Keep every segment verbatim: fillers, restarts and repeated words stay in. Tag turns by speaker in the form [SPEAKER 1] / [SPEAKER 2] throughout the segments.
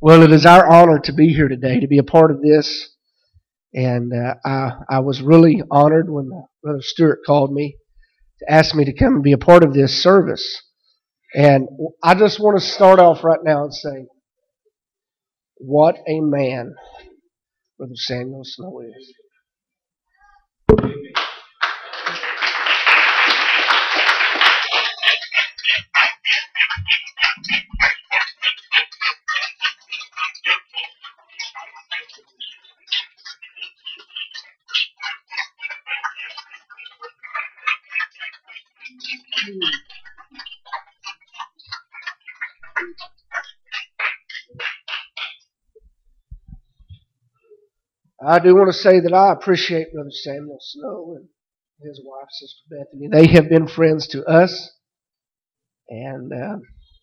[SPEAKER 1] Well, it is our honor to be here today, to be a part of this. And uh, I, I was really honored when Brother Stewart called me to ask me to come and be a part of this service. And I just want to start off right now and say, what a man Brother Samuel Snow is. I do want to say that I appreciate Brother Samuel Snow and his wife, Sister Bethany. They have been friends to us. And uh,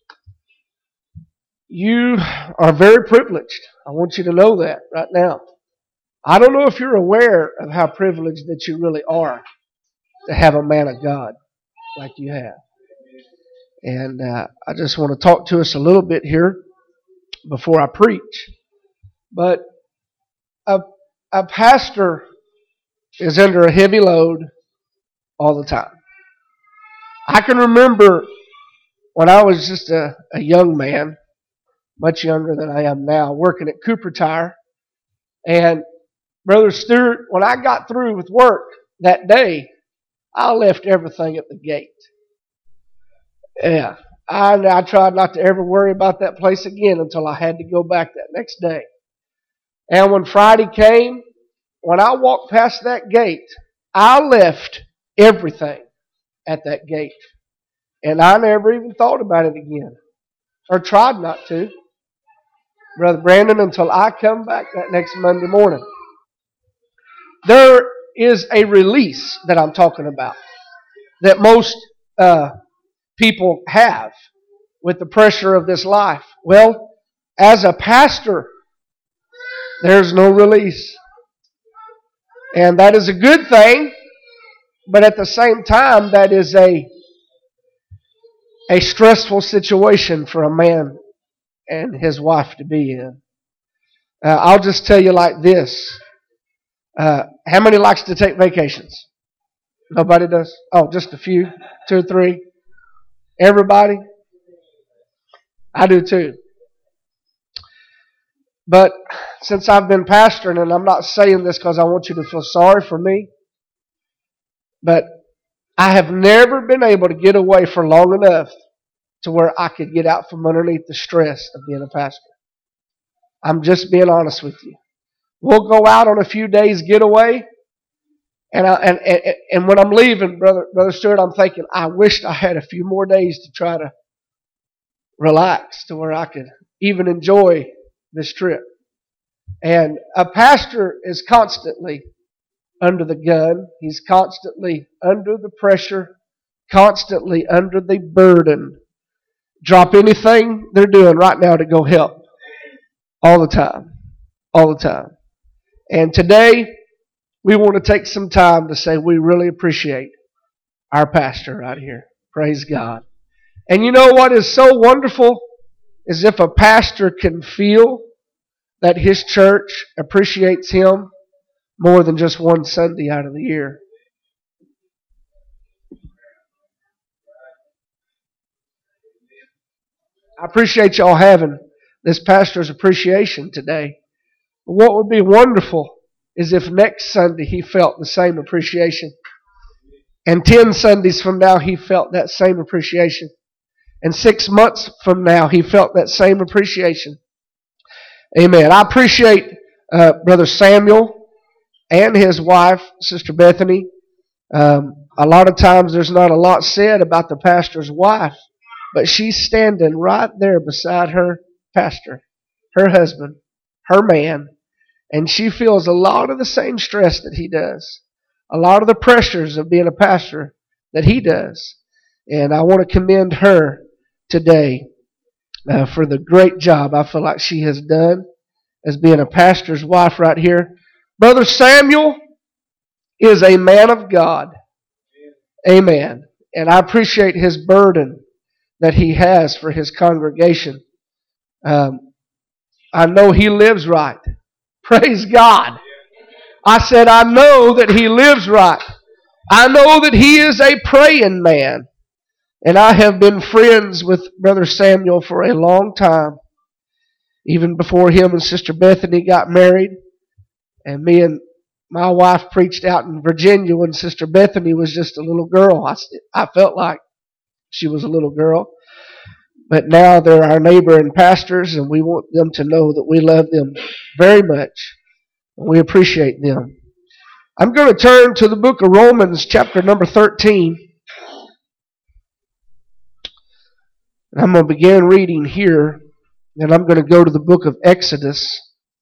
[SPEAKER 1] you are very privileged. I want you to know that right now. I don't know if you're aware of how privileged that you really are to have a man of God like you have. And uh, I just want to talk to us a little bit here before I preach. But a, a pastor is under a heavy load all the time. I can remember when I was just a, a young man, much younger than I am now, working at Cooper Tire. And Brother Stewart, when I got through with work that day, I left everything at the gate. Yeah, I, I tried not to ever worry about that place again until I had to go back that next day. And when Friday came, when I walked past that gate, I left everything at that gate. And I never even thought about it again. Or tried not to. Brother Brandon, until I come back that next Monday morning. There is a release that I'm talking about. That most uh, people have with the pressure of this life. Well, as a pastor, there's no release. And that is a good thing. But at the same time, that is a a stressful situation for a man and his wife to be in. Uh, I'll just tell you like this. Uh, how many likes to take vacations? Nobody does? Oh, just a few? Two or three? Everybody? I do too. But since I've been pastoring, and I'm not saying this because I want you to feel sorry for me, but I have never been able to get away for long enough to where I could get out from underneath the stress of being a pastor. I'm just being honest with you. We'll go out on a few days getaway, and I, and, and and when I'm leaving, brother brother Stewart, I'm thinking I wished I had a few more days to try to relax to where I could even enjoy this trip. And a pastor is constantly under the gun. He's constantly under the pressure, constantly under the burden. Drop anything they're doing right now to go help. All the time. All the time. And today, we want to take some time to say we really appreciate our pastor right here. Praise God. And you know what is so wonderful is if a pastor can feel that his church appreciates him more than just one Sunday out of the year. I appreciate y'all having this pastor's appreciation today. But what would be wonderful is if next Sunday he felt the same appreciation. And ten Sundays from now he felt that same appreciation. And six months from now he felt that same appreciation. Amen. I appreciate uh, Brother Samuel and his wife, Sister Bethany. Um, a lot of times there's not a lot said about the pastor's wife, but she's standing right there beside her pastor, her husband, her man, and she feels a lot of the same stress that he does, a lot of the pressures of being a pastor that he does. And I want to commend her today uh, for the great job I feel like she has done as being a pastor's wife right here. Brother Samuel is a man of God. Amen. And I appreciate his burden that he has for his congregation. Um, I know he lives right. Praise God. I said, I know that he lives right. I know that he is a praying man. And I have been friends with Brother Samuel for a long time. Even before him and Sister Bethany got married. And me and my wife preached out in Virginia when Sister Bethany was just a little girl. I, I felt like she was a little girl. But now they're our neighbor and pastors, and we want them to know that we love them very much. And we appreciate them. I'm going to turn to the book of Romans, chapter number thirteen. And I'm going to begin reading here. And I'm going to go to the book of Exodus.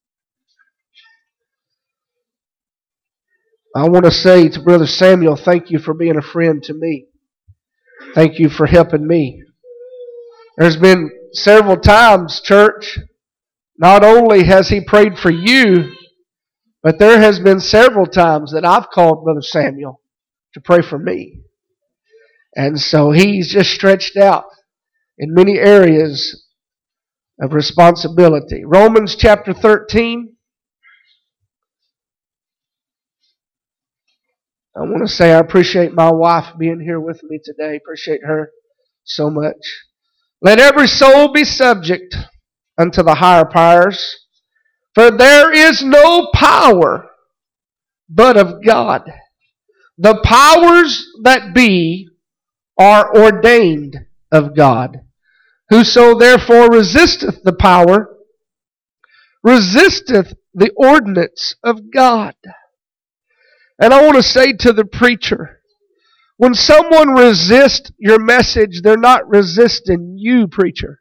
[SPEAKER 1] I want to say to Brother Samuel, thank you for being a friend to me. Thank you for helping me. There's been several times, church, not only has he prayed for you, but there has been several times that I've called Brother Samuel to pray for me. And so he's just stretched out in many areas of responsibility. Romans chapter thirteen. I want to say I appreciate my wife being here with me today. Appreciate her so much. Let every soul be subject unto the higher powers, for there is no power but of God. The powers that be are ordained of God. Whoso therefore resisteth the power, resisteth the ordinance of God. And I want to say to the preacher, when someone resists your message, they're not resisting you, preacher.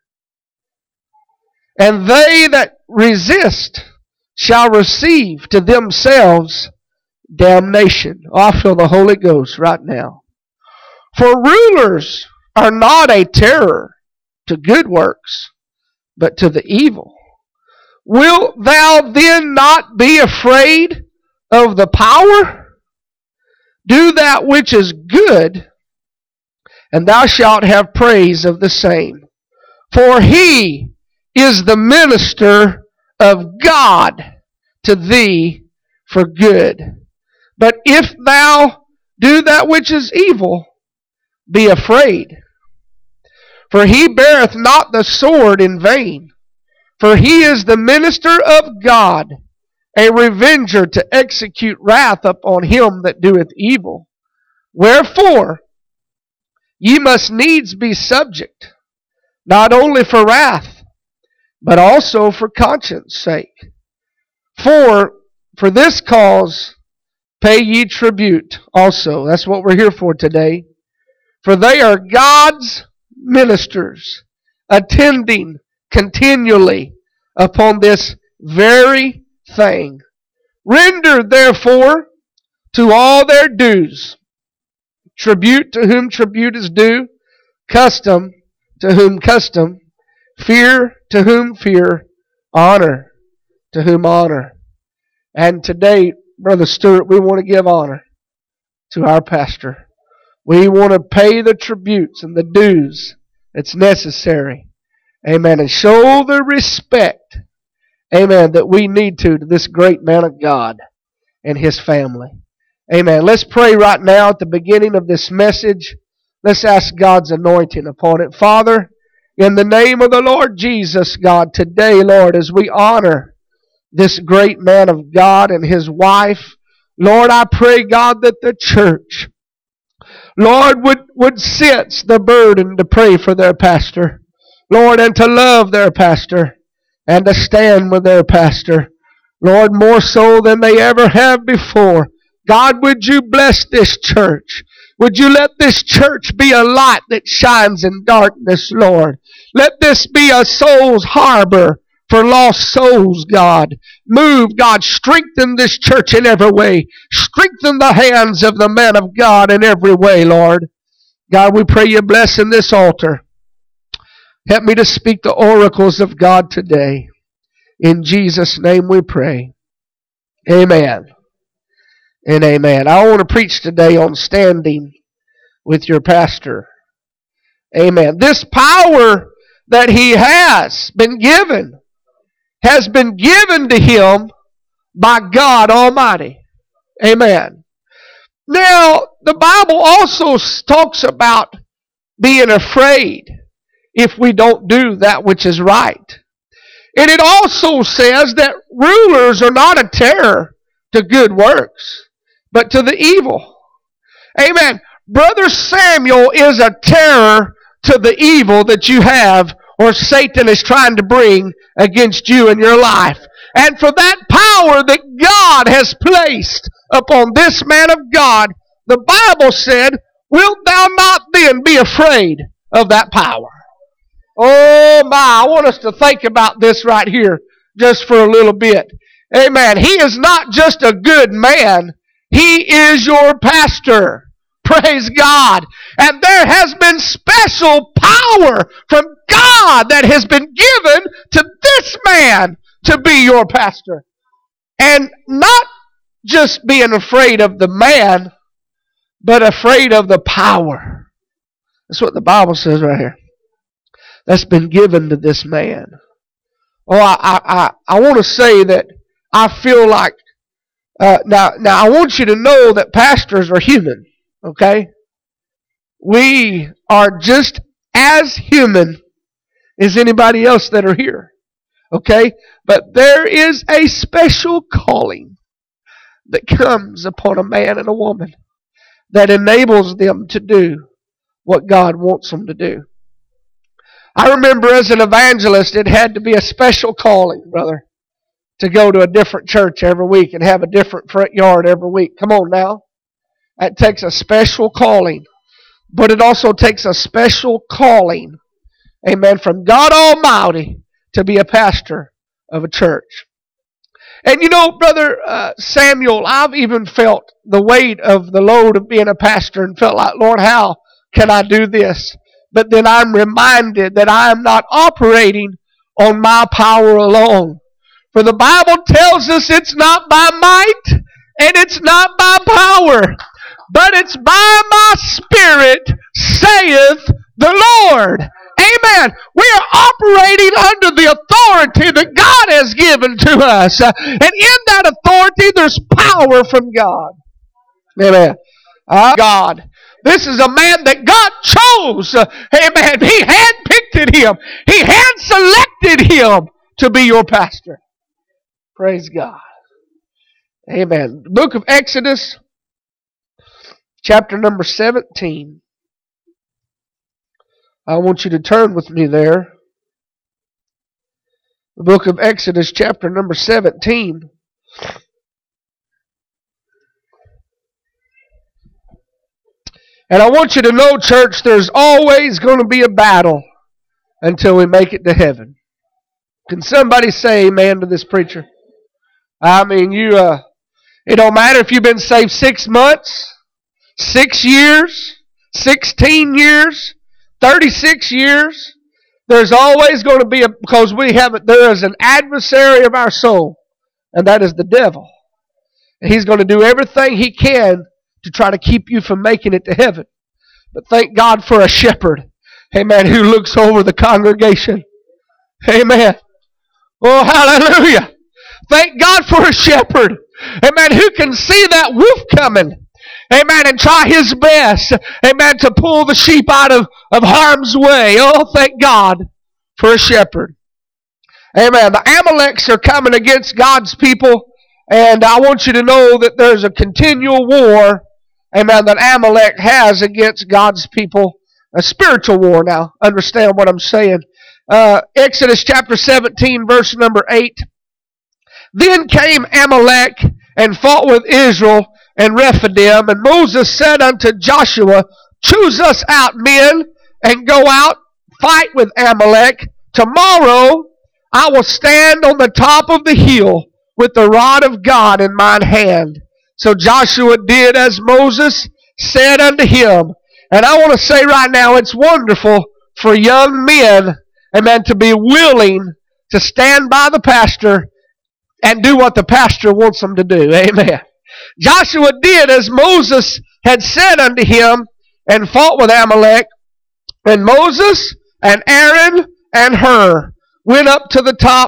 [SPEAKER 1] And they that resist shall receive to themselves damnation. Oh, I feel the Holy Ghost right now. For rulers are not a terror to good works, but to the evil. Wilt thou then not be afraid of the power? Do that which is good, and thou shalt have praise of the same. For he is the minister of God to thee for good. But if thou do that which is evil, be afraid. For he beareth not the sword in vain. For he is the minister of God, a revenger to execute wrath upon him that doeth evil. Wherefore, ye must needs be subject, not only for wrath, but also for conscience sake. For, for this cause pay ye tribute also. That's what we're here for today. For they are God's ministers, attending continually upon this very thing. Render therefore to all their dues, tribute to whom tribute is due, custom to whom custom, fear to whom fear, honor to whom honor. And today, Brother Stewart, we want to give honor to our pastor. We want to pay the tributes and the dues that's necessary. Amen. And show the respect, amen, that we need to to this great man of God and his family. Amen. Let's pray right now at the beginning of this message. Let's ask God's anointing upon it. Father, in the name of the Lord Jesus, God, today, Lord, as we honor this great man of God and his wife, Lord, I pray, God, that the church, Lord, would, would sense the burden to pray for their pastor. Lord, and to love their pastor and to stand with their pastor. Lord, more so than they ever have before. God, would you bless this church? Would you let this church be a light that shines in darkness, Lord? Let this be a soul's harbor for lost souls, God. Move, God. Strengthen this church in every way. Strengthen the hands of the man of God in every way, Lord. God, we pray you bless in this altar. Help me to speak the oracles of God today. In Jesus' name we pray. Amen. And amen. I want to preach today on standing with your pastor. Amen. This power that he has been given has been given to him by God Almighty. Amen. Now, the Bible also talks about being afraid if we don't do that which is right. And it also says that rulers are not a terror to good works, but to the evil. Amen. Brother Samuel is a terror to the evil that you have or Satan is trying to bring against you in your life. And for that power that God has placed upon this man of God, the Bible said, wilt thou not then be afraid of that power? Oh my, I want us to think about this right here just for a little bit. Amen. He is not just a good man. He is your pastor. Praise God. And there has been special power from God that has been given to this man to be your pastor. And not just being afraid of the man, but afraid of the power. That's what the Bible says right here. That's been given to this man. Oh, I I, I want to say that I feel like, uh, now, now I want you to know that pastors are human, okay? We are just as human as anybody else that are here, okay? But there is a special calling that comes upon a man and a woman that enables them to do what God wants them to do. I remember as an evangelist, it had to be a special calling, brother, to go to a different church every week and have a different front yard every week. Come on now. That takes a special calling. But it also takes a special calling, amen, from God Almighty to be a pastor of a church. And you know, Brother uh, Samuel, I've even felt the weight of the load of being a pastor and felt like, Lord, how can I do this? But then I'm reminded that I am not operating on my power alone. For the Bible tells us it's not by might and it's not by power, but it's by my Spirit, saith the Lord. Amen. We are operating under the authority that God has given to us. And in that authority, there's power from God. Amen. Uh, God. This is a man that God chose. Amen. He handpicked him. He hand selected him to be your pastor. Praise God. Amen. The book of Exodus, chapter number seventeen. I want you to turn with me there. The book of Exodus, chapter number seventeen. And I want you to know, church, there's always going to be a battle until we make it to heaven. Can somebody say amen to this preacher? I mean, you, uh, it don't matter if you've been saved six months, six years, sixteen years, thirty-six years. There's always going to be a, because we have it, there is an adversary of our soul, and that is the devil. And he's going to do everything he can to try to keep you from making it to heaven. But thank God for a shepherd, amen, who looks over the congregation. Amen. Oh, hallelujah. Thank God for a shepherd, amen, who can see that wolf coming, amen, and try his best, amen, to pull the sheep out of, of harm's way. Oh, thank God for a shepherd. Amen. The Amaleks are coming against God's people, and I want you to know that there's a continual war, amen, that Amalek has against God's people. A spiritual war now. Understand what I'm saying. Uh, Exodus chapter seventeen, verse number eight. Then came Amalek and fought with Israel and Rephidim. And Moses said unto Joshua, choose us out men and go out, fight with Amalek. Tomorrow I will stand on the top of the hill with the rod of God in mine hand. So Joshua did as Moses said unto him. And I want to say right now, it's wonderful for young men, amen, to be willing to stand by the pastor and do what the pastor wants them to do. Amen. Joshua did as Moses had said unto him and fought with Amalek. And Moses and Aaron and Hur went up to the top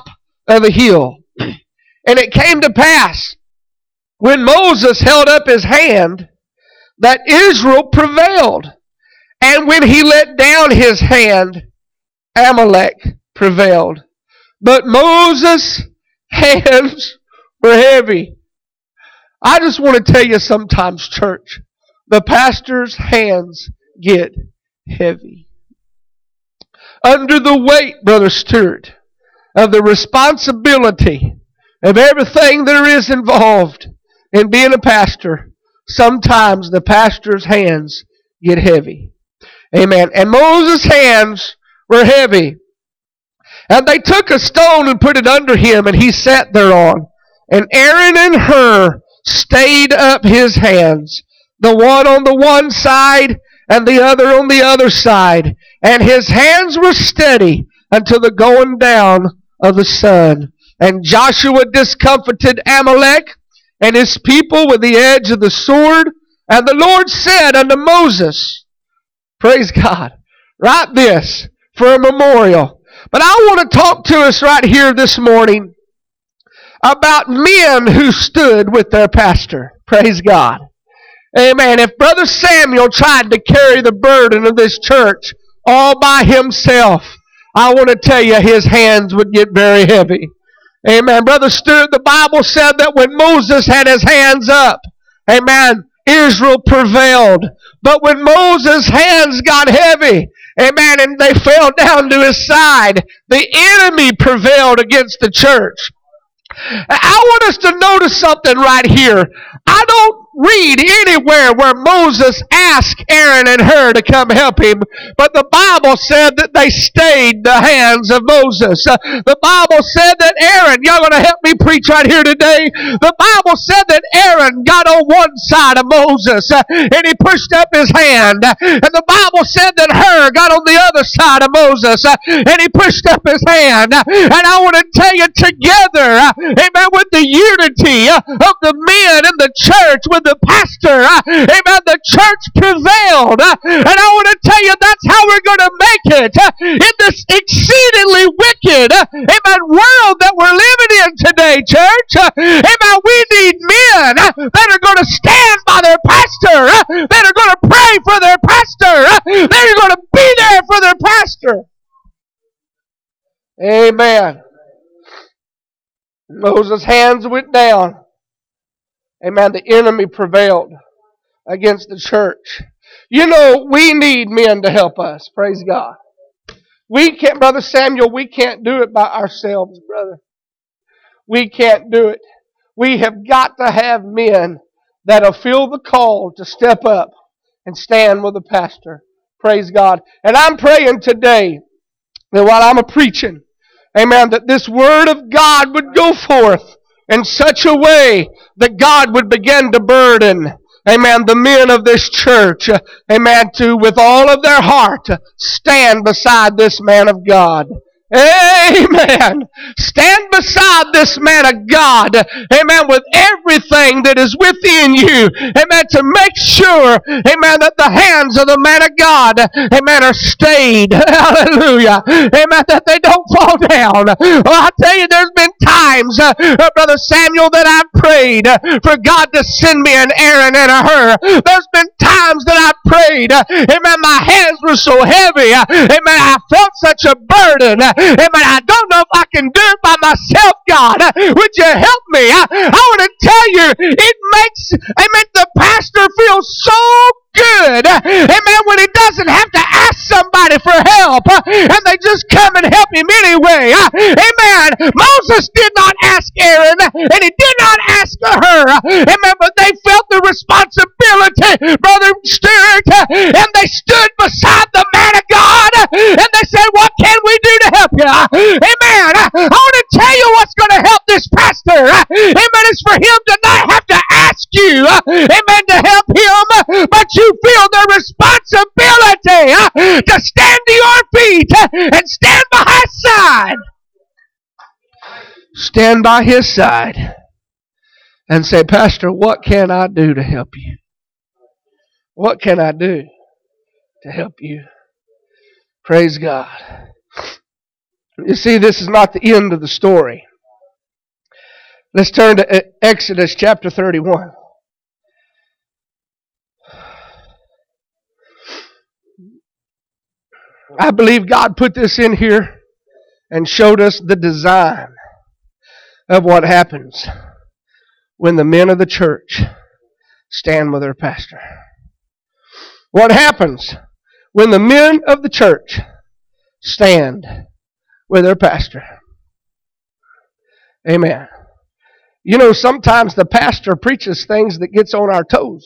[SPEAKER 1] of the hill. And it came to pass, when Moses held up his hand, that Israel prevailed. And when he let down his hand, Amalek prevailed. But Moses' hands were heavy. I just want to tell you sometimes, church, the pastor's hands get heavy. Under the weight, Brother Stewart, of the responsibility of everything there is involved in being a pastor, sometimes the pastor's hands get heavy. Amen. And Moses' hands were heavy. And they took a stone and put it under him, and he sat thereon. And Aaron and Hur stayed up his hands, the one on the one side and the other on the other side. And his hands were steady until the going down of the sun. And Joshua discomfited Amalek and his people with the edge of the sword. And the Lord said unto Moses, praise God, write this for a memorial. But I want to talk to us right here this morning about men who stood with their pastor. Praise God. Amen. If Brother Samuel tried to carry the burden of this church all by himself, I want to tell you his hands would get very heavy. Amen. Brother Stewart, the Bible said that when Moses had his hands up, amen, Israel prevailed. But when Moses' hands got heavy, amen, and they fell down to his side, the enemy prevailed against the church. I want us to notice something right here. I don't read anywhere where Moses asked Aaron and Hur to come help him, but the Bible said that they stayed the hands of Moses. Uh, the Bible said that Aaron, y'all going to help me preach right here today? The Bible said that Aaron got on one side of Moses uh, and he pushed up his hand. And the Bible said that Hur got on the other side of Moses uh, and he pushed up his hand. And I want to tell you together, uh, amen, with the unity uh, of the men in the church, with the pastor, uh, amen, the church prevailed. Uh, and I want to tell you that's how we're going to make it uh, in this exceedingly wicked, uh, amen, world that we're living in today, church. Uh, amen, we need men uh, that are going to stand by their pastor, uh, that are going to pray for their pastor, uh, that are going to be there for their pastor. Amen. Moses' hands went down. Amen. The enemy prevailed against the church. You know, we need men to help us. Praise God. We can't, Brother Samuel, we can't do it by ourselves, brother. We can't do it. We have got to have men that'll feel the call to step up and stand with the pastor. Praise God. And I'm praying today that while I'm a preaching, amen, that this word of God would go forth in such a way that God would begin to burden, amen, the men of this church, amen, to, with all of their heart, stand beside this man of God. Amen. Stand beside this man of God. Amen. With everything that is within you. Amen. To make sure, amen, that the hands of the man of God, amen, are stayed. Hallelujah. Amen. That they don't fall down. Well, I tell you, there's been times, uh, uh, Brother Samuel, that I've prayed uh, for God to send me an Aaron and a Hur. There's been times that I've prayed. Uh, amen. My hands were so heavy. Uh, amen. I felt such a burden. Uh, Amen. I don't know if I can do it by myself, God. Would you help me? I, I want to tell you, it makes, amen, the pastor feel so good, amen, when he doesn't have to ask somebody for help, and they just come and help him anyway. Amen. Moses did not ask Aaron, and he did not ask her. Amen. But they felt the responsibility, Brother Stewart, and they stood beside the man of God, and they said, what can we do to help you? Amen. I want to tell you what's going to help this pastor. Amen. It's for him to not have to ask you, amen, to help him, but you feel the responsibility to stand to your feet and stand by his side. Stand by his side and say, Pastor, what can I do to help you? What can I do to help you? Praise God. You see, this is not the end of the story. Let's turn to Exodus chapter thirty-one. I believe God put this in here and showed us the design of what happens when the men of the church stand with their pastor. What happens when the men of the church stand with their pastor? Amen. You know, sometimes the pastor preaches things that gets on our toes.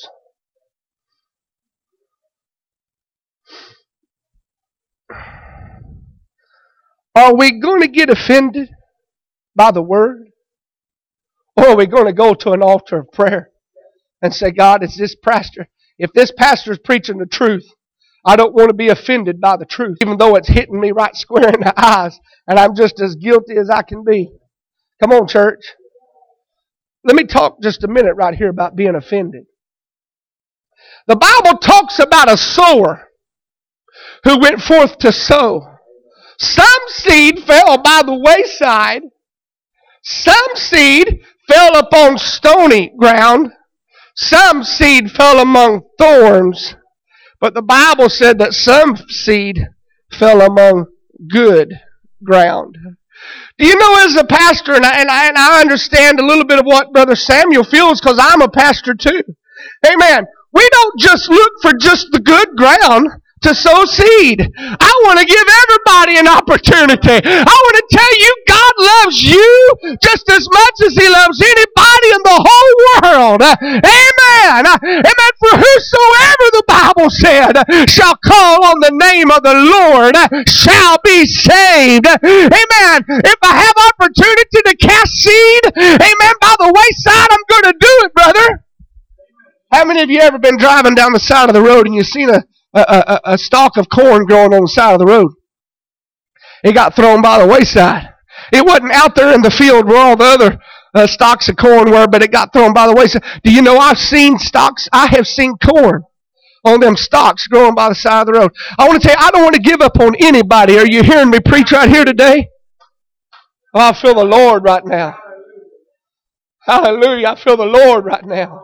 [SPEAKER 1] Are we going to get offended by the word? Or are we going to go to an altar of prayer and say, God, it's this pastor. If this pastor is preaching the truth, I don't want to be offended by the truth, even though it's hitting me right square in the eyes, and I'm just as guilty as I can be. Come on, church. Let me talk just a minute right here about being offended. The Bible talks about a sower who went forth to sow. Some seed fell by the wayside. Some seed fell upon stony ground. Some seed fell among thorns. But the Bible said that some seed fell among good ground. Do you know, as a pastor, and I, and I, and I understand a little bit of what Brother Samuel feels because I'm a pastor too. Amen. We don't just look for just the good ground to sow seed. I want to give everybody an opportunity. I want to tell you, God loves you just as much as He loves anybody in the whole world. Amen. Amen. For whosoever, the Bible said, shall call on the name of the Lord shall be saved. Amen. If I have opportunity to cast seed, amen, by the wayside, I'm going to do it, brother. How many of you ever been driving down the side of the road and you've seen a A, a, a stalk of corn growing on the side of the road? It got thrown by the wayside. It wasn't out there in the field where all the other uh, stalks of corn were, but it got thrown by the wayside. Do you know I've seen stalks? I have seen corn on them stalks growing by the side of the road. I want to tell you, I don't want to give up on anybody. Are you hearing me preach right here today? Oh, I feel the Lord right now. Hallelujah. I feel the Lord right now.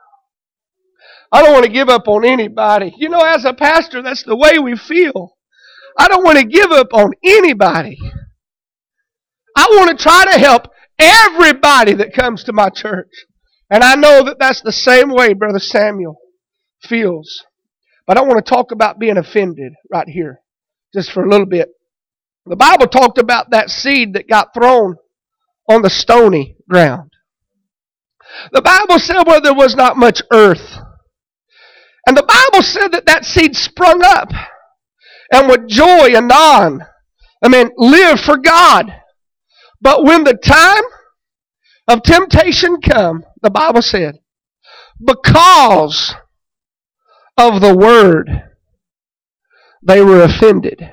[SPEAKER 1] I don't want to give up on anybody. You know, as a pastor, that's the way we feel. I don't want to give up on anybody. I want to try to help everybody that comes to my church. And I know that that's the same way Brother Samuel feels. But I want to talk about being offended right here, just for a little bit. The Bible talked about that seed that got thrown on the stony ground. The Bible said where there was not much earth. And the Bible said that that seed sprung up and with joy anon, I mean, live for God. But when the time of temptation come, the Bible said, because of the word, they were offended.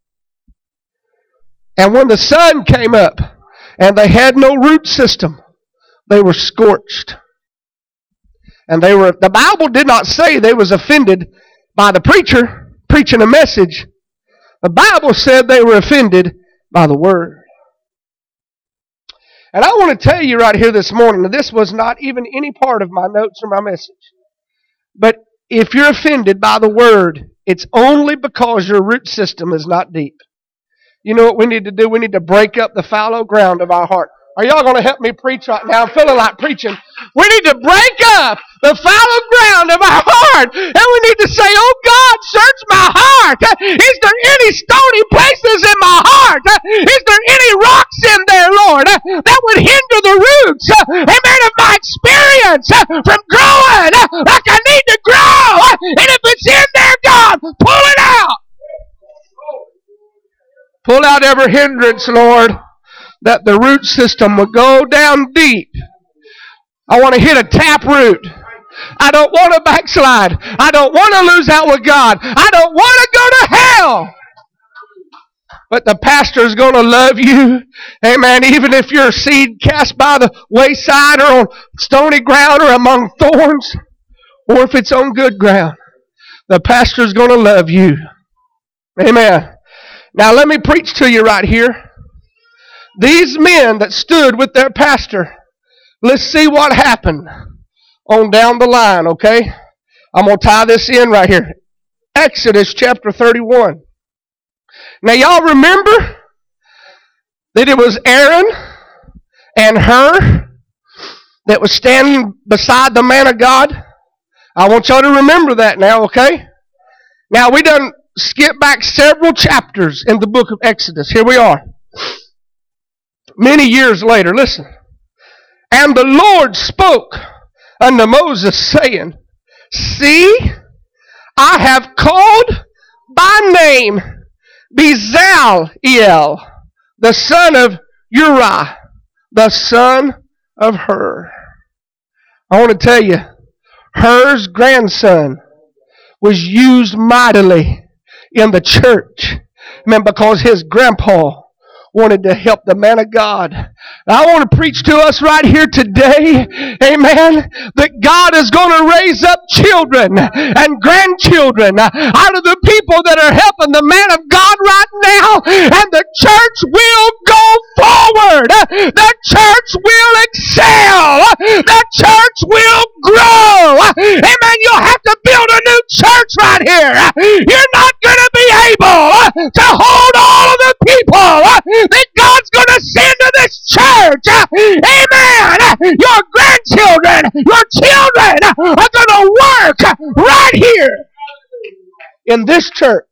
[SPEAKER 1] And when the sun came up and they had no root system, they were scorched. And they were, the Bible did not say they was offended by the preacher preaching a message. The Bible said they were offended by the word. And I want to tell you right here this morning that this was not even any part of my notes or my message. But if you're offended by the word, it's only because your root system is not deep. You know what we need to do? We need to break up the fallow ground of our heart. Are y'all going to help me preach right now? I'm feeling like preaching. We need to break up the fallow ground of our heart. And we need to say, oh God, search my heart. Is there any stony places in my heart? Is there any rocks in there, Lord, that would hinder the roots, amen, of my experience from growing like I need to grow? And if it's in there, God, pull it out. Pull out every hindrance, Lord, that the root system will go down deep. I want to hit a tap root. I don't want to backslide. I don't want to lose out with God. I don't want to go to hell. But the pastor's going to love you. Amen. Even if you're a seed cast by the wayside or on stony ground or among thorns, or if it's on good ground, the pastor's going to love you. Amen. Now let me preach to you right here. These men that stood with their pastor, Let's see what happened on down the line, okay? I'm going to tie this in right here. Exodus chapter thirty-one. Now y'all remember that it was Aaron and Hur that was standing beside the man of God? I want y'all to remember that now, okay? Now we done skip back several chapters in the book of Exodus. Here we are. Many years later, listen. And the Lord spoke unto Moses, saying, See, I have called by name Bezaleel, the son of Uri, the son of Hur. I want to tell you, Hur's grandson was used mightily in the church. Man, because his grandpa wanted to help the man of God. I want to preach to us right here today, amen, that God is going to raise up children and grandchildren out of the people that are helping the man of God right now, and the church will go forward. The church will excel. The church will grow. Amen. You'll have to build a new church right here. You're not going to be able to hold all of the people that God's going to send to this church. Amen. Your grandchildren, your children are going to work right here in this church.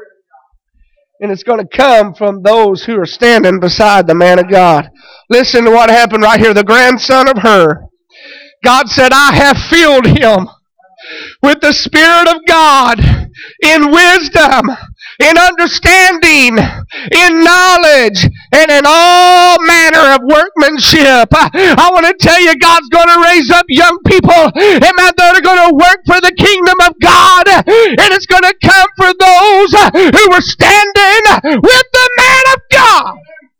[SPEAKER 1] And it's going to come from those who are standing beside the man of God. Listen to what happened right here. The grandson of Hur. God said, I have filled him with the Spirit of God in wisdom, in understanding, in knowledge, and in all manner of workmanship. I, I want to tell you, God's going to raise up young people, amen, that are going to work for the kingdom of God, and it's going to come for those who were standing with the man of God.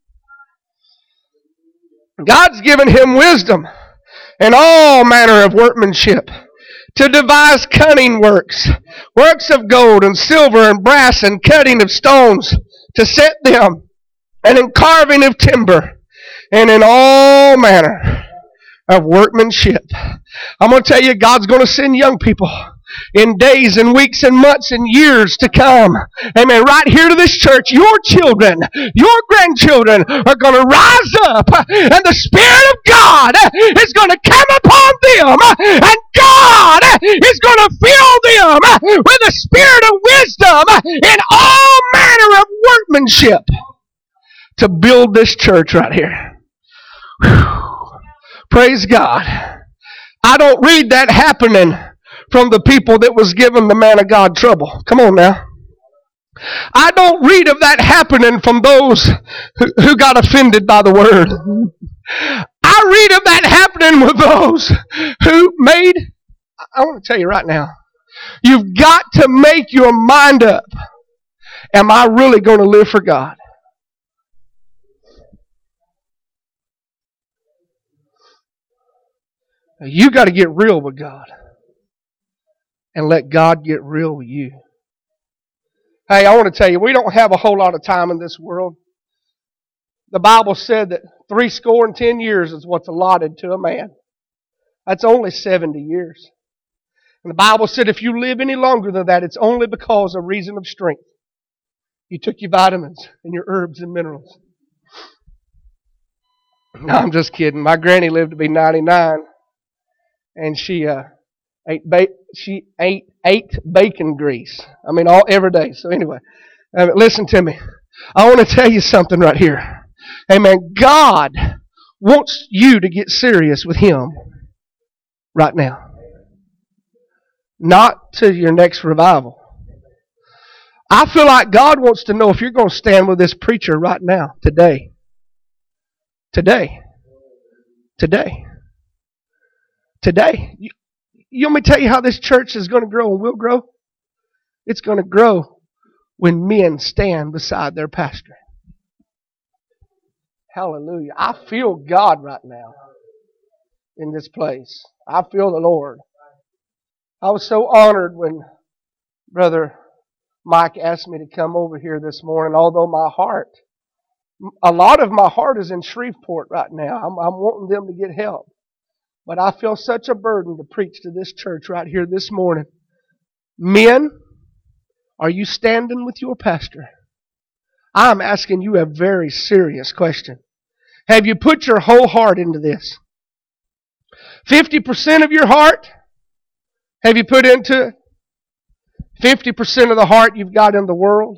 [SPEAKER 1] God's given him wisdom and all manner of workmanship, to devise cunning works, works of gold and silver and brass and cutting of stones, to set them, and in carving of timber, and in all manner of workmanship. I'm going to tell you, God's going to send young people in days and weeks and months and years to come. Amen. Right here to this church, your children, your grandchildren are going to rise up, and the Spirit of God is going to come upon them, and God is going to fill them with the spirit of wisdom in all manner of workmanship to build this church right here. Whew. Praise God. I don't read that happening from the people that was giving the man of God trouble. Come on now. I don't read of that happening from those who, who got offended by the word. I read of that happening with those who made, I want to tell you right now, you've got to make your mind up. Am I really going to live for God? You got to get real with God and let God get real with you. Hey, I want to tell you, we don't have a whole lot of time in this world. The Bible said that three score and ten years is what's allotted to a man. That's only seventy years. And the Bible said if you live any longer than that, it's only because of reason of strength. You took your vitamins and your herbs and minerals. No, I'm just kidding. My granny lived to be ninety-nine, and she uh, ate ba- she ate ate bacon grease. I mean, all every day. So anyway, uh, listen to me. I want to tell you something right here. Amen. God wants you to get serious with Him right now. Not to your next revival. I feel like God wants to know if you're going to stand with this preacher right now, today. Today. Today. Today. You, you want me to tell you how this church is going to grow and will grow? It's going to grow when men stand beside their pastor. Hallelujah. I feel God right now in this place. I feel the Lord. I was so honored when Brother Mike asked me to come over here this morning, although my heart, a lot of my heart is in Shreveport right now. I'm, I'm wanting them to get help. But I feel such a burden to preach to this church right here this morning. Men, are you standing with your pastor? I'm asking you a very serious question. Have you put your whole heart into this? fifty percent of your heart, have you put into it? fifty percent of the heart you've got in the world?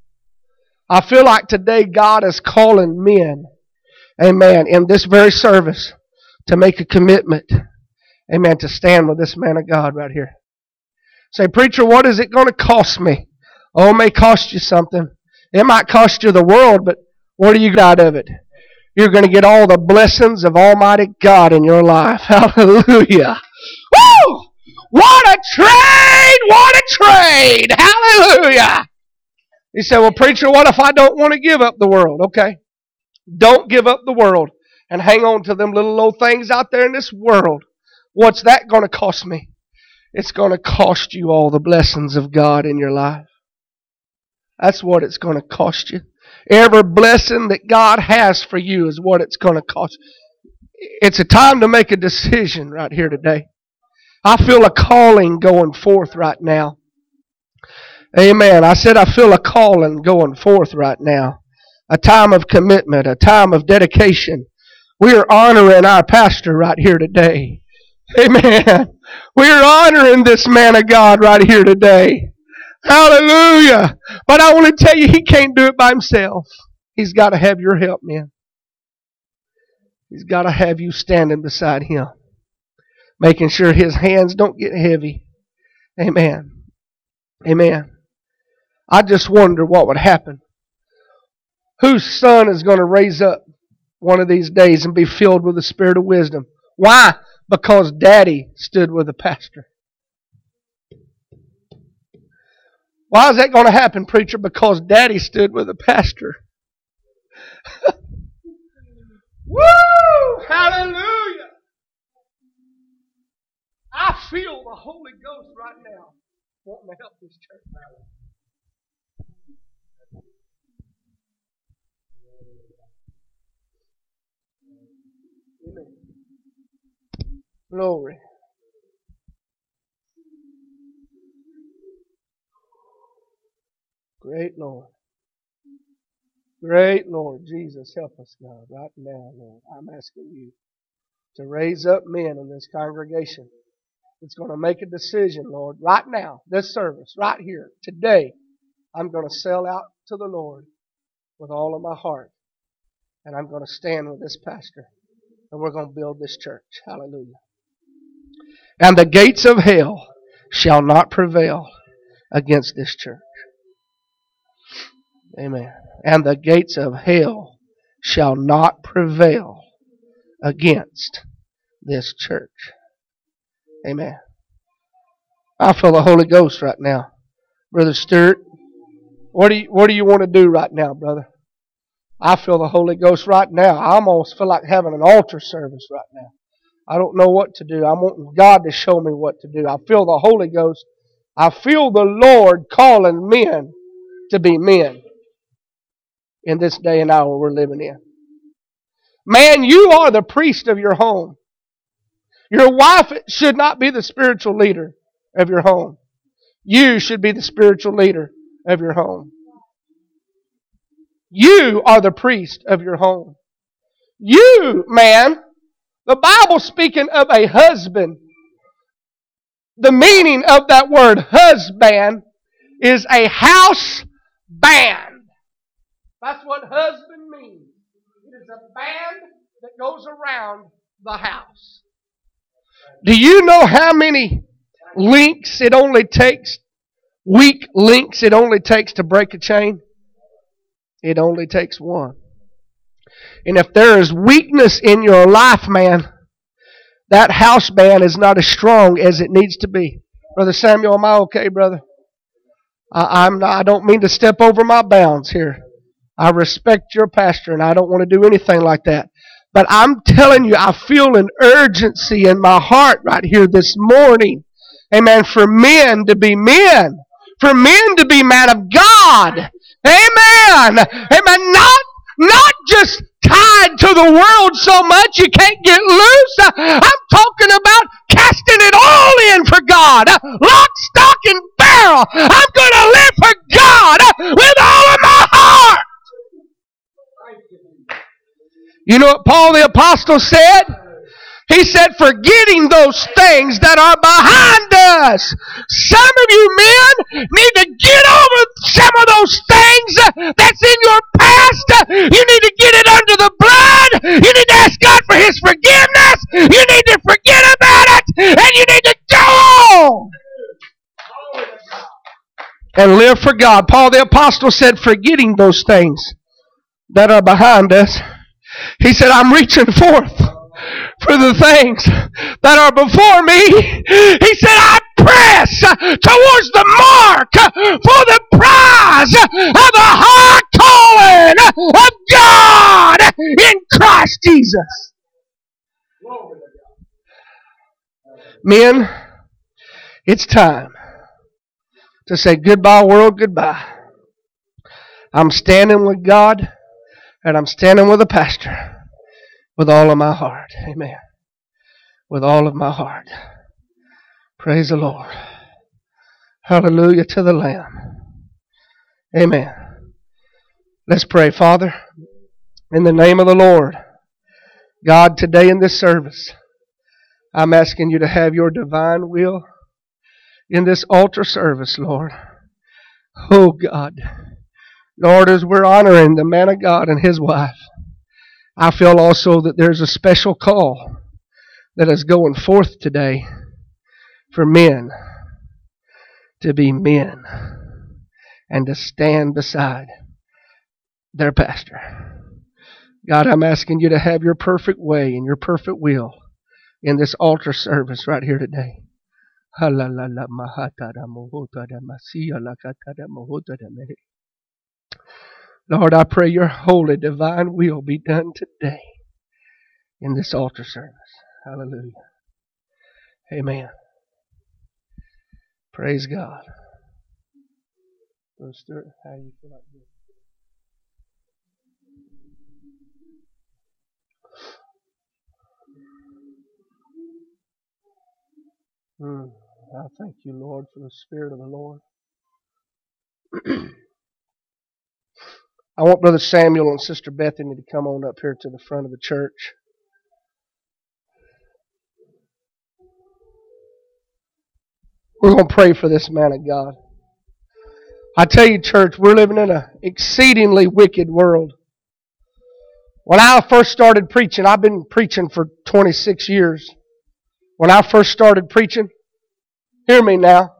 [SPEAKER 1] I feel like today God is calling men, amen, in this very service to make a commitment, amen, to stand with this man of God right here. Say, preacher, what is it going to cost me? Oh, it may cost you something. It might cost you the world, but what do you get out of it? You're going to get all the blessings of Almighty God in your life. Hallelujah. Woo! What a trade! What a trade! Hallelujah! You say, well, preacher, what if I don't want to give up the world? Okay. Don't give up the world and hang on to them little old things out there in this world. What's that going to cost me? It's going to cost you all the blessings of God in your life. That's what it's going to cost you. Every blessing that God has for you is what it's going to cost. It's a time to make a decision right here today. I feel a calling going forth right now. Amen. I said I feel a calling going forth right now. A time of commitment, a time of dedication. We are honoring our pastor right here today. Amen. We are honoring this man of God right here today. Hallelujah. But I want to tell you, he can't do it by himself. He's got to have your help, man. He's got to have you standing beside him, making sure his hands don't get heavy. Amen. Amen. I just wonder what would happen. Whose son is going to raise up one of these days and be filled with the spirit of wisdom? Why? Because daddy stood with the pastor. Why is that going to happen, preacher? Because daddy stood with the pastor. Woo! Hallelujah! I feel the Holy Ghost right now wanting to help this church out. Amen. Glory. Great Lord. Great Lord. Jesus, help us, God, right now, Lord. I'm asking you to raise up men in this congregation that's going to make a decision, Lord, right now, this service, right here, today. I'm going to sell out to the Lord with all of my heart. And I'm going to stand with this pastor. And we're going to build this church. Hallelujah. And the gates of hell shall not prevail against this church. Amen. And the gates of hell shall not prevail against this church. Amen. I feel the Holy Ghost right now. Brother Stewart, what do you, what do you want to do right now, brother? I feel the Holy Ghost right now. I almost feel like having an altar service right now. I don't know what to do. I'm wanting God to show me what to do. I feel the Holy Ghost. I feel the Lord calling men to be men in this day and hour we're living in. Man, you are the priest of your home. Your wife should not be the spiritual leader of your home. You should be the spiritual leader of your home. You are the priest of your home. You, man, the Bible speaking of a husband, the meaning of that word husband is a house band. That's what husband means. It is a band that goes around the house. Do you know how many links it only takes, weak links it only takes to break a chain? It only takes one. And if there is weakness in your life, man, that house band is not as strong as it needs to be. Brother Samuel, am I okay, brother? I, I'm not, I don't mean to step over my bounds here. I respect your pastor and I don't want to do anything like that. But I'm telling you, I feel an urgency in my heart right here this morning. Amen. For men to be men. For men to be men of God. Amen. Amen. Not, not just tied to the world so much you can't get loose. I'm talking about casting it all in for God. Lock, stock, and barrel. I'm going to live for God with all of my heart. You know what Paul the Apostle said? He said, forgetting those things that are behind us. Some of you men need to get over some of those things that's in your past. You need to get it under the blood. You need to ask God for His forgiveness. You need to forget about it. And you need to go on and live for God. Paul the Apostle said, forgetting those things that are behind us. He said, I'm reaching forth for the things that are before me. He said, I press towards the mark for the prize of the high calling of God in Christ Jesus. Men, it's time to say goodbye, world, goodbye. I'm standing with God, and I'm standing with a pastor. With all of my heart. Amen. With all of my heart. Praise the Lord. Hallelujah to the Lamb. Amen. Let's pray. Father, in the name of the Lord, God, today in this service, I'm asking you to have your divine will in this altar service, Lord. Oh, God. Lord, as we're honoring the man of God and his wife, I feel also that there's a special call that is going forth today for men to be men and to stand beside their pastor. God, I'm asking you to have your perfect way and your perfect will in this altar service right here today. Lord, I pray your holy divine will be done today in this altar service. Hallelujah. Amen. Praise God. Brother Stuart, how do you feel like this? Mm, I thank you, Lord, for the Spirit of the Lord. I want Brother Samuel and Sister Bethany to come on up here to the front of the church. We're going to pray for this man of God. I tell you, church, we're living in an exceedingly wicked world. When I first started preaching, I've been preaching for twenty-six years. When I first started preaching, hear me now,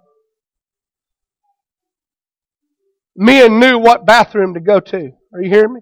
[SPEAKER 1] men knew what bathroom to go to. Are you hearing me?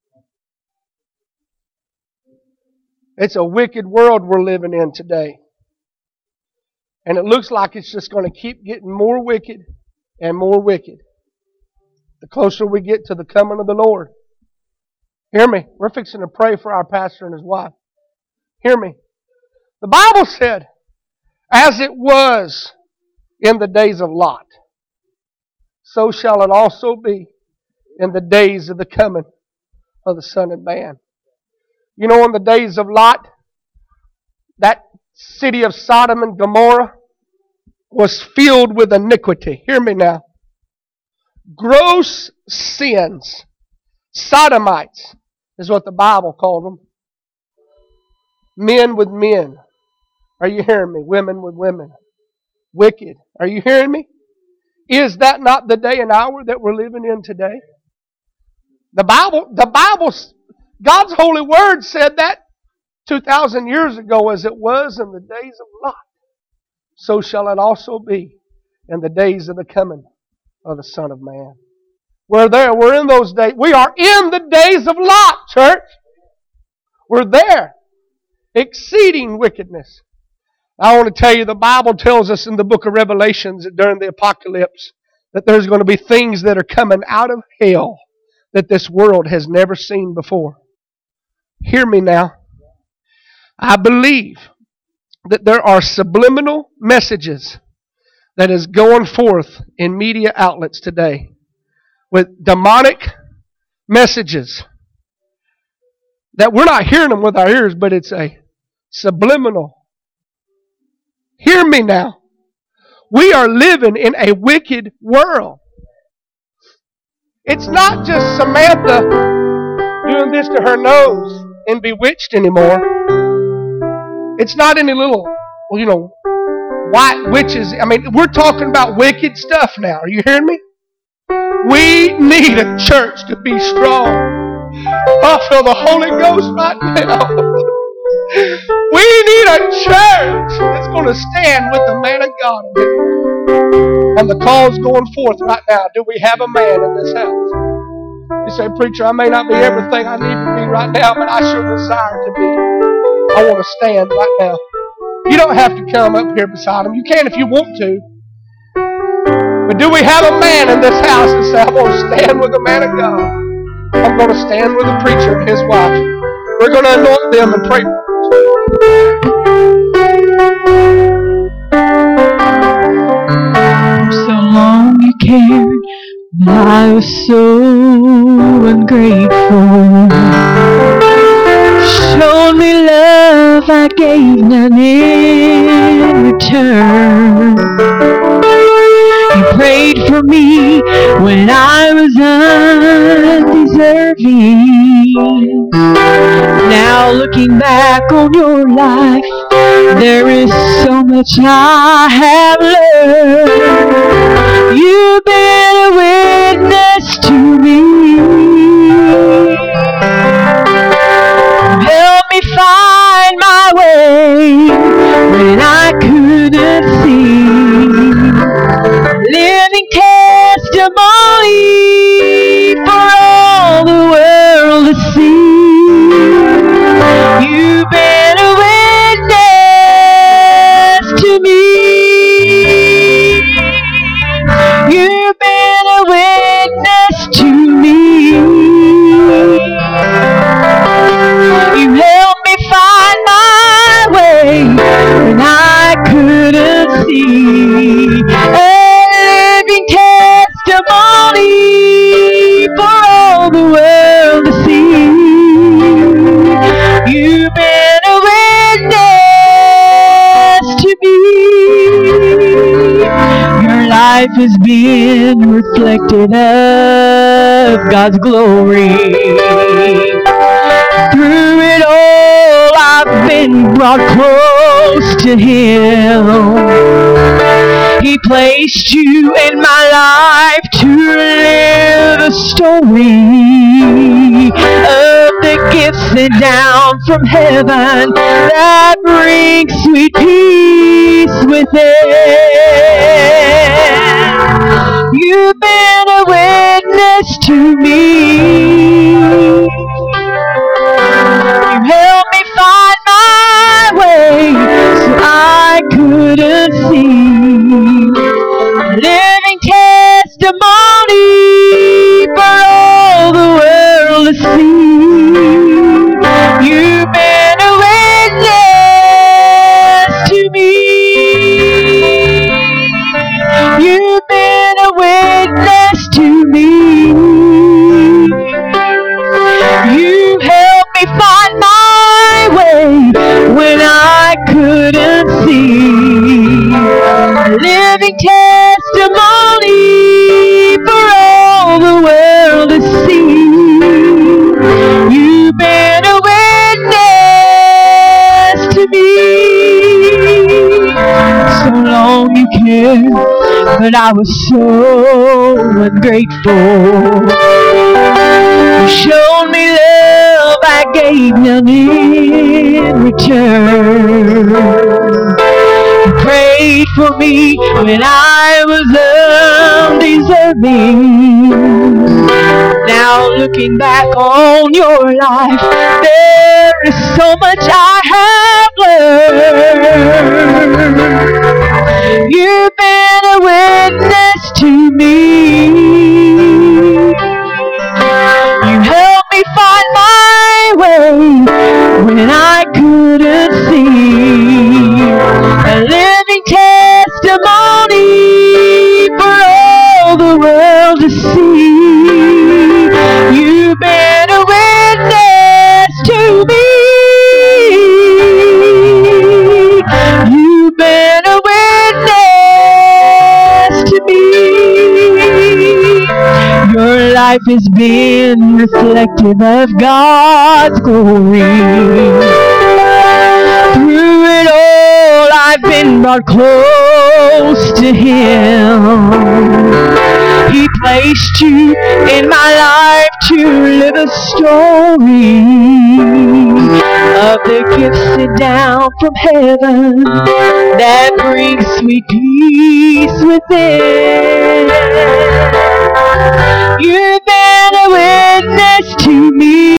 [SPEAKER 1] It's a wicked world we're living in today. And it looks like it's just going to keep getting more wicked and more wicked the closer we get to the coming of the Lord. Hear me. We're fixing to pray for our pastor and his wife. Hear me. The Bible said, as it was in the days of Lot, so shall it also be in the days of the coming of the Son of Man. You know, in the days of Lot, that city of Sodom and Gomorrah was filled with iniquity. Hear me now. Gross sins. Sodomites is what the Bible called them. Men with men. Are you hearing me? Women with women. Wicked. Are you hearing me? Is that not the day and hour that we're living in today? The Bible, the Bible, God's holy word said that two thousand years ago, as it was in the days of Lot. So shall it also be in the days of the coming of the Son of Man. We're there. We're in those days. We are in the days of Lot, church. We're there. Exceeding wickedness. I want to tell you, the Bible tells us in the book of Revelations that during the apocalypse that there's going to be things that are coming out of hell that this world has never seen before. Hear me now. I believe that there are subliminal messages that is going forth in media outlets today with demonic messages that we're not hearing them with our ears, but it's a subliminal Hear me now. We are living in a wicked world. It's not just Samantha doing this to her nose and Bewitched anymore. It's not any little, well, you know, white witches. I mean, we're talking about wicked stuff now. Are you hearing me? We need a church to be strong. I feel the Holy Ghost right now. We need a church that's going to stand with the man of God. And the call's going forth right now. Do we have a man in this house? You say, preacher, I may not be everything I need to be right now, but I sure desire to be. I want to stand right now. You don't have to come up here beside him. You can if you want to. But do we have a man in this house that say, I want to stand with the man of God? I'm going to stand with the preacher and his wife. We're going to anoint them and pray.
[SPEAKER 2] So long you cared, but I was so ungrateful. Showed me love, I gave none in return. You prayed for me when I was undeserving. Now looking back on your life, there is so much I have learned. You've been a witness to me. Help me find my way when I couldn't see. Living testimony for all the world to see. You've been a witness to me. You've been a witness to me. You helped me find my way when I couldn't see. A living testimony for all the world to see. You've been a witness to me. Your life has been reflective of God's glory. Through it all, I've been brought close to Him. He placed you in my life to live a story of the gifts sent down from heaven that bring sweet peace within. You've been a witness to me. You helped me find my way so I couldn't see. Living testimony for all the world to see. You've been a witness to me. You've been a witness to me. You helped me find my way when I couldn't see. Living testimony for all the world to see. You've been a witness to me. So long you cared, but I was so ungrateful. You showed me love, I gave none in return. You prayed for me when I was undeserving. Now looking back on your life, there is so much I have learned. You've been a witness to me. You helped me find my way when I couldn't see. A living testimony for all the world to see. You've been a witness to me. You've been a life has been reflective of God's glory. Through it all, I've been brought close to Him. He placed you in my life to live a story of the gifts sent down from heaven that brings sweet peace within. You've been a witness to